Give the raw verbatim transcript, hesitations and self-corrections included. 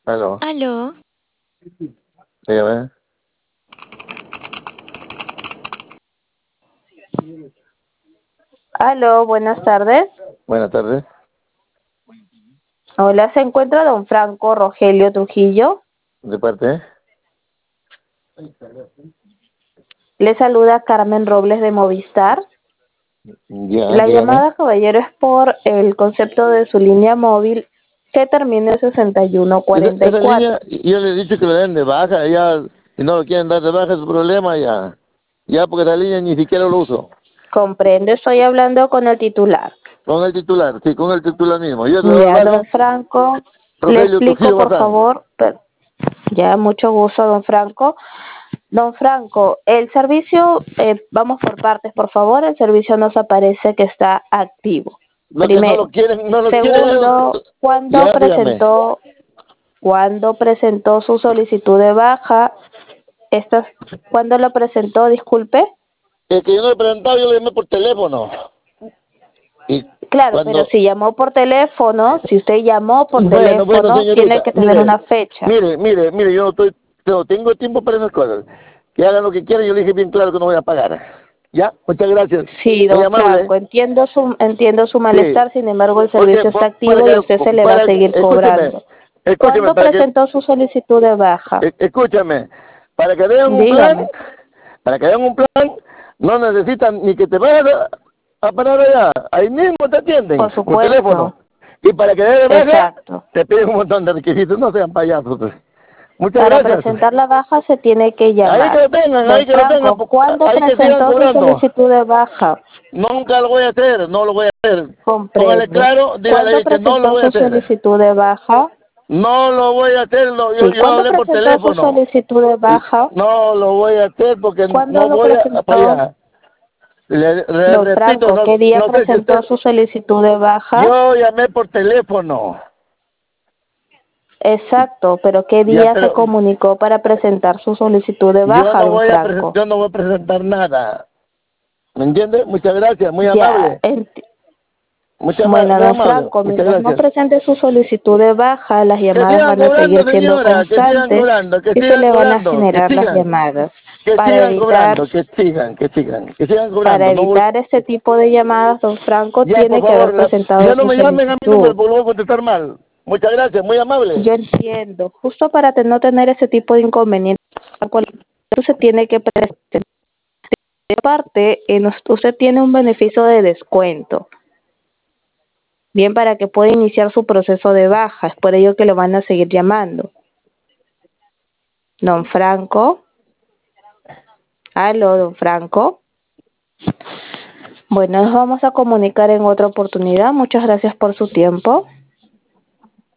Aló, Aló, dígame. Aló, buenas tardes. Buenas tardes. Hola, ¿se encuentra don Franco Rogelio Trujillo? ¿De parte? Le saluda Carmen Robles de Movistar. Ya, La dígame. llamada, caballero, es por el concepto de su línea móvil que termina en sesenta y uno Esa, cuarenta y esa cuatro. línea, yo le he dicho que lo den de baja, ya, y no lo quieren dar de baja, es su problema, ya. Ya, porque esa línea ni siquiera lo uso. Comprende, estoy hablando con el titular. Con el titular, sí, con el titular mismo. Yo se lo doy Ya, baja, don Franco, le Rogelio explico, Trujillo por Bazán. favor. per- Ya, mucho gusto, don Franco. Don Franco, el servicio, eh, vamos por partes, por favor. El servicio nos aparece que está activo. Lo que no lo Primero. quieren, no lo quieren, Segundo, ¿cuándo ya, dígame. presentó, cuándo presentó su solicitud de baja? Estas, ¿cuándo lo presentó? Disculpe. El que yo no le he presentado, yo le llamé por teléfono. Y Claro, pero cuando, si llamó por teléfono, si usted llamó por bueno, bueno, teléfono, tiene señorita, que tener mire, una fecha. mire, mire, mire, yo no estoy, no tengo tiempo para esas cosas. Que hagan lo que quieran, yo le dije bien claro que no voy a pagar. ¿Ya? Muchas gracias. Sí, Muy don amable. Franco, entiendo su, entiendo su Sí. malestar, sin embargo el Porque, servicio está po- para activo y a que, usted se le va a para, seguir escúcheme, cobrando. escúcheme, ¿Cuándo para que, presentó su solicitud de baja? e- escúchame, para que den un plan, Dígame, para que den un plan, no necesitan ni que te vayas a, a parar allá, ahí mismo te atienden, por por teléfono. supuesto, Y para que den de baja, exacto. te piden un montón de requisitos, no sean payasos. Pues. Muchas Para gracias. presentar la baja se tiene que Ahí que llamar. lo tengan, ahí Don que lo tengan, Franco, po- ¿cuándo ahí que sigan presentó su cobrando. solicitud de baja? Nunca lo voy a hacer, no lo voy a hacer. Póngale Comprendo. claro, dígale ¿Cuándo ahí que no lo presentó voy a su hacer. solicitud de baja? No lo voy a hacer, no, yo, Sí, yo ¿cuándo hablé por presentó su teléfono. solicitud de baja? No lo voy a hacer porque ¿Cuándo no lo voy a para presentó? allá. Le, le Don repito, Franco, no, ¿qué día no sé si presentó usted... su solicitud de baja? Yo llamé por teléfono. Exacto, pero ¿qué Ya, día se pero comunicó para presentar su solicitud de yo baja, no don voy a presen- Franco? yo no voy a presentar nada. ¿Me entiende? Muchas gracias, muy Ya, amable. enti- Muchas ama- bueno, muy don amable. Franco, Muchas mientras no gracias. presente su solicitud de baja, las Que llamadas sigan van a cobrando, seguir siendo señora, que sigan constantes cobrando, que y se sigan le van a cobrando, que generar las sigan, llamadas que para sigan evitar cobrando, que sigan, que sigan, que sigan para cobrando. No vol- evitar este tipo de llamadas, don Franco Ya, tiene por que haber favor, la- presentado ya no su me llamen a mi número solicitud. porque lo voy a contestar mal. Muchas gracias, muy amable. Yo entiendo, justo para te- no tener ese tipo de inconvenientes, se tiene que presentar. Aparte, eh, nos- usted tiene un beneficio de descuento, bien para que pueda iniciar su proceso de baja, es por ello que lo van a seguir llamando. Don Franco, aló, don Franco. Bueno, nos vamos a comunicar en otra oportunidad. Muchas gracias por su tiempo.